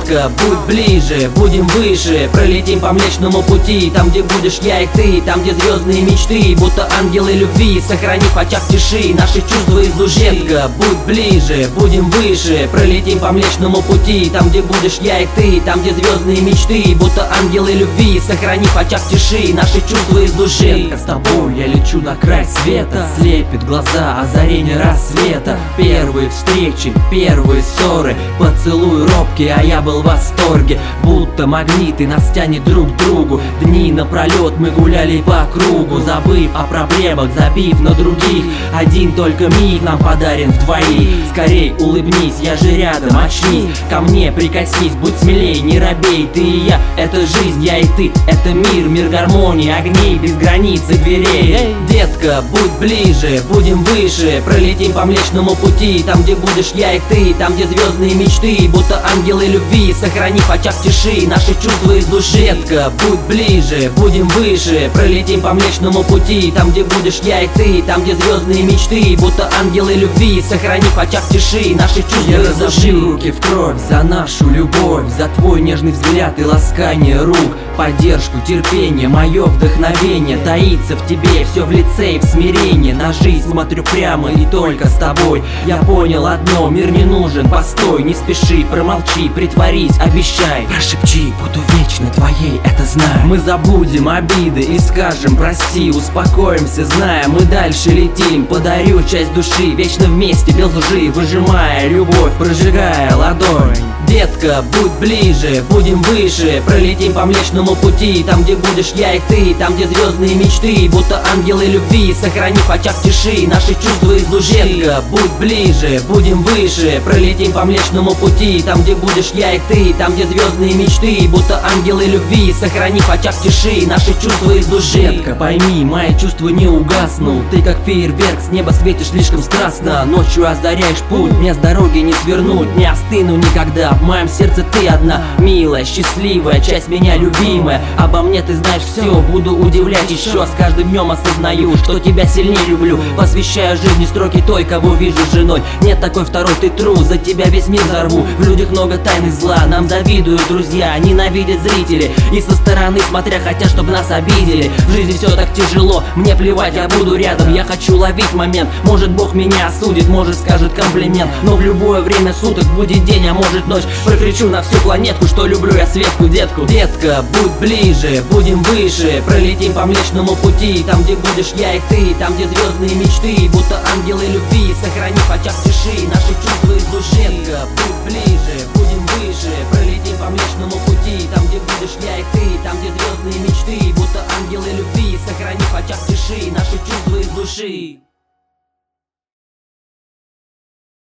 Детка, будь ближе, будем выше, пролетим по Млечному пути, там, где будешь я и ты, там, где звездные мечты, будто ангелы любви, сохранив в очах тиши наши чувства из души. Детка, будь ближе, будем выше, пролетим по Млечному пути, там, где будешь я и ты, там, где звездные мечты, будто ангелы любви, сохранив в очах тиши наши чувства из души. Детка, с тобой я лечу на край света, слепит глаза озарение рассвета. Первые встречи, первые ссоры, поцелуй робкий, а я был в восторге. Будто магниты нас тянет друг к другу. Дни напролет мы гуляли по кругу, забыв о проблемах, забив на других. Один только миг нам подарен вдвоих. Скорей улыбнись, я же рядом, очнись, ко мне прикоснись, будь смелей, не робей. Ты и я, это жизнь, я и ты, это мир, мир гармонии, огней без границ и дверей. Детка, будь ближе, будем выше, пролетим по Млечному пути, там, где будешь я и ты, там, где звездные мечты, будто ангелы любви, сохранив в очах тиши наши чувства из души. Детка, будь ближе, будем выше, пролетим по Млечному пути, там, где будешь я и ты, там, где звездные мечты, будто ангелы любви, сохранив в очах тиши наши чувства из души. Я разожил руки в кровь за нашу любовь, за твой нежный взгляд и ласкание рук, поддержку, терпение, мое вдохновение таится в тебе, все в лице и в смирении. На жизнь смотрю прямо и только с тобой. Я понял одно, мир не нужен, постой, не спеши, промолчи, притворись, обещай, прошепчи, буду вечно твоей, это знаю. Мы забудем обиды и скажем прости, успокоимся, зная, мы дальше летим. Подарю часть души, вечно вместе, без лжи, выжимая любовь, прожигая ладонь. Детка, будь ближе, будем выше, пролетим по Млечному пути, там, где будешь я и ты, там, где звездные мечты, будто ангелы любви, сохранив в очах тиши наши чувства из души. Детка, будь ближе, будем выше, пролетим по Млечному пути, там, где будешь я и ты, там, где звездные мечты, будто ангелы любви, сохранив в очах тиши наши чувства из души. Детка, пойми, мои чувства не угаснут, ты как фейерверк, с неба светишь слишком страстно, ночью озаряешь путь, мне с дороги не свернуть, не остыну никогда. В моем сердце ты одна, милая, счастливая, часть меня любимая. Обо мне ты знаешь все, буду удивлять еще. С каждым днем осознаю, что тебя сильнее люблю. Посвящаю жизни строки той, кого вижу женой. Нет такой второй, ты тру, за тебя весь мир взорву. В людях много тайн и зла, нам завидуют друзья, ненавидят зрители. И со стороны смотря хотят, чтобы нас обидели. В жизни все так тяжело, мне плевать, я буду рядом. Я хочу ловить момент, может Бог меня осудит, может скажет комплимент. Но в любое время суток, будет день, а может ночь, прокричу на всю планетку, что люблю я Светку, детку. Детка, будь ближе, будем выше, пролетим по Млечному пути, там, где будешь я и ты, там, где звездные мечты, будто ангелы любви, сохранив в очах тиши наши чувства из души. Детка, будь ближе, будем выше, пролетим по Млечному пути, там, где будешь я и ты, там, где звездные мечты, будто ангелы любви, сохранив в очах тиши наши чувства из души.